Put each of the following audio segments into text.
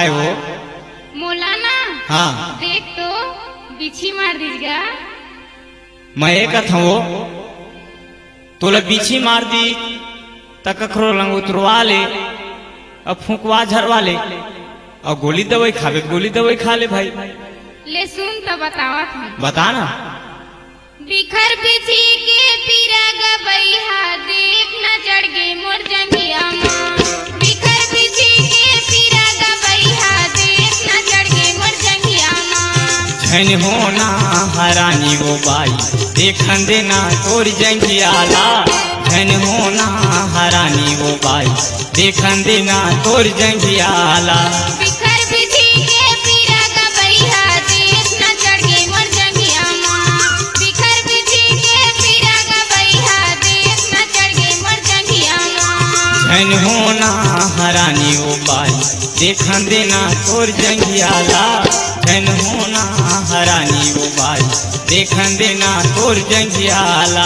काय हो मौलाना हाँ देख तो बिछी मार दीजिएगा। मैं कहता हूँ तोला बीछी मार दी त कखरो लंग उतरवा ले अब फूकवा झरवा ले और गोली दवाई खावे गोली दवाई खा ले भाई। ले सुन तो बतावा था बता ना। बिखर बिछी के पीरा गबैहा देख न चढ़ गे मोर जंगिया माँ। बिखर बिछी के पीरा गबैहा देख न चढ़ गे मोर जंगिया माँ। झन होना हरानी वो बाई देखन देना तोर जंगियाला। झन होना हरानी वो बाई देखन देना तोर जंगियाला। बिखर बिछी के पीरा गबैहा देख न चढ़ गे मोर जंगिया माँ। बिखर बिछी के पीरा गबैहा देख न चढ़ गे मोर जंगिया माँ। झन होना हरानी वो बाई देखन देना तोर जंगियाला। झन होना हरानी वो बाई देखन देना तोर जंगियाला।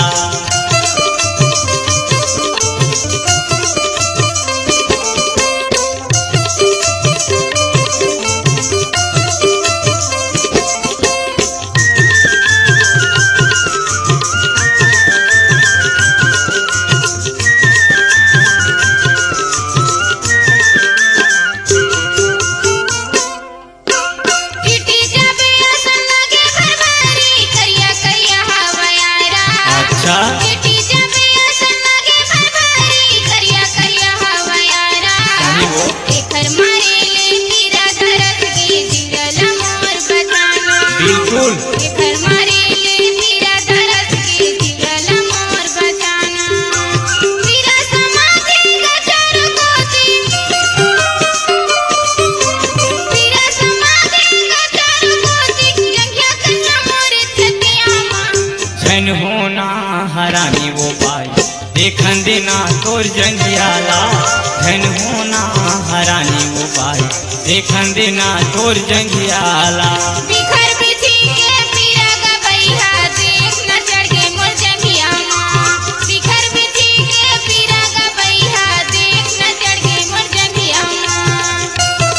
चिट्ठी जाबे असन लगे भरमारी करिया करिया हवयारा। अच्छा चिट्ठी जाबे असन लगे भरमारी करिया करिया हवयारा। सही हो। एकर मारे ले तीरा धरत के जिरल मोर बचाना। बिल्कुल एकर मारे ले तीरा धरत के जिरल मोर बचाना। तीरा समाधि गचर कोती तीरा समाधि गचर कोती जंगिया कन्या मोर छतिया माँ। झन होना हरानी वो बाई देखन देना तोर जंगियाला। झन होना हरानी वो बाई देखन देना तोर जंगियाला। बिखर बिछी के पीरा गबैहा देख न चढ़ गे मोर जंगिया माँ। बिखर बिछी के पीरा गबैहा देख न चढ़ गे मोर जंगिया माँ।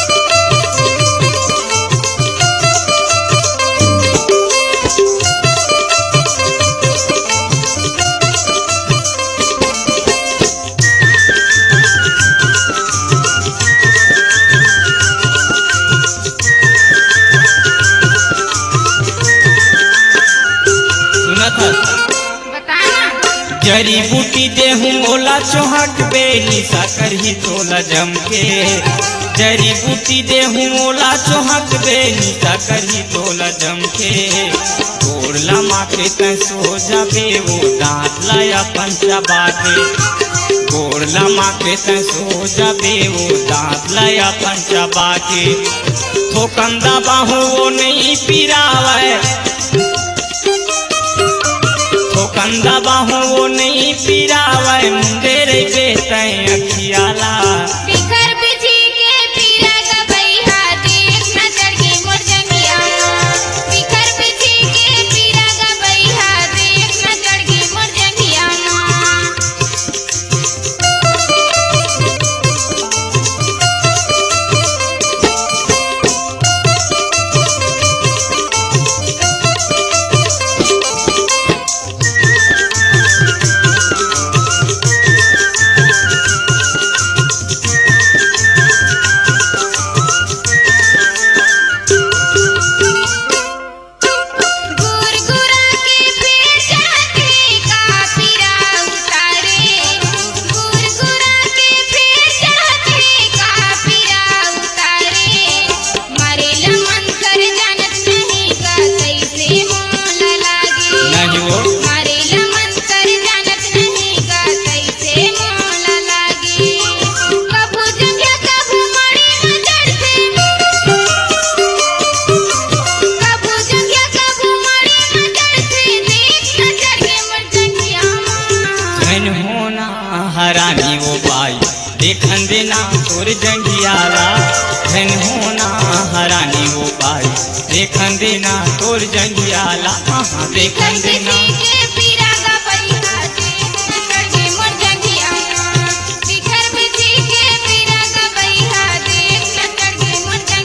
सुनत हस? बताना जड़ी बूटी देहूं ओला चोहक बेली साकर ही तोला जमके। जड़ी बूटी देहूं ओला चोहक बेली साकर ही तोला जमके। तोड़ लमा के तै सो जाबे वो दांत लाया पंचा बाटे। गोड़ लमा के तै सो जाबे वो दांत लाया पंचा बाटे। थोकंदा बाहू वो नहीं पिरावे कंदा बाहू वो नहीं पिरावे मुंडेर बेतै अखियाला। बिखर बिछी के पीरा गबैहा देख न चढ़ गे मोर जंगिया माँ। बिखर बिछी के पीरा गबैहा देख न चढ़ गे मोर जंगिया माँ। गुरगुरा के भेजा के का पीरा उतारे। गुरगुरा के भेजा के का पीरा उतारे। मरेला मन कर जानत नहीं का कैसे मोल लागे। नहीं वो मरेला मन कर जानत नहीं का कैसे मोल लागे। कभू जंगिया कभू मड़ी में चढ़ते। कभू जंगिया कभू मड़ी में चढ़ते देख न चढ़ गे मोर जंगिया माँ। झन होना हरानी वो बाई देखन देना तोर जंगियाला। झन होना हरानी वो बाई देखन देना तोर जंगियाला। देखन देना बिखर बिछी के पीरा गबैहा देख न चढ़ गे मोर जंगिया माँ। बिखर बिछी के पीरा गबैहा देख न चढ़ गे मोर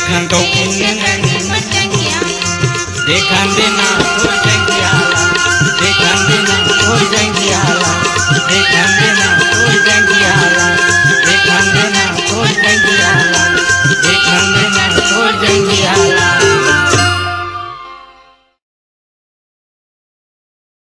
देखन तो किन्ने नंगे मोर जंगिया देखन देना तो जंगियाला देखन देना तो जंगियाला देखन